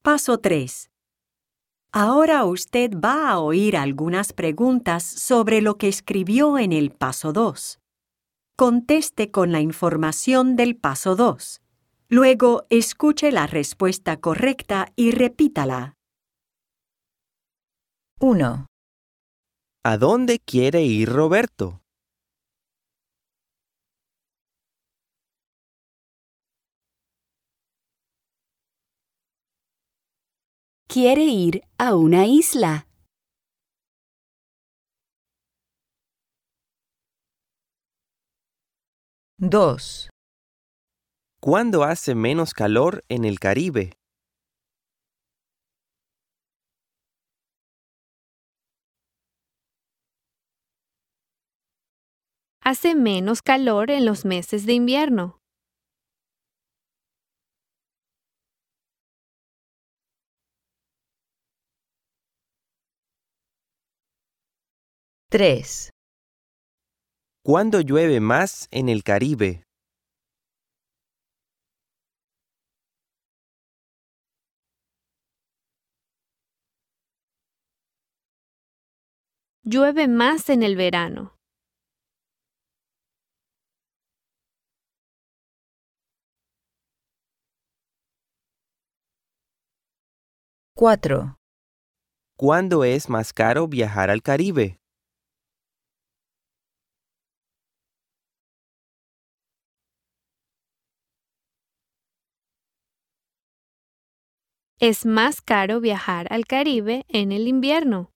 Paso 3. Ahora usted va a oír algunas preguntas sobre lo que escribió en el paso 2. Conteste con la información del paso 2. Luego, escuche la respuesta correcta y repítala. 1, ¿A dónde quiere ir Roberto? Quiere ir a una isla. 2, ¿Cuándo hace menos calor en el Caribe? Hace menos calor en los meses de invierno. 3, ¿Cuándo llueve más en el Caribe? Llueve más en el verano. 4, ¿Cuándo es más caro viajar al Caribe? Es más caro viajar al Caribe en el invierno.